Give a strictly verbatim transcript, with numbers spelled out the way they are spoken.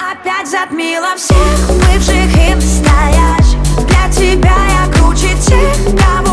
опять затмила всех бывших и настоящих. Для тебя я круче тех, кого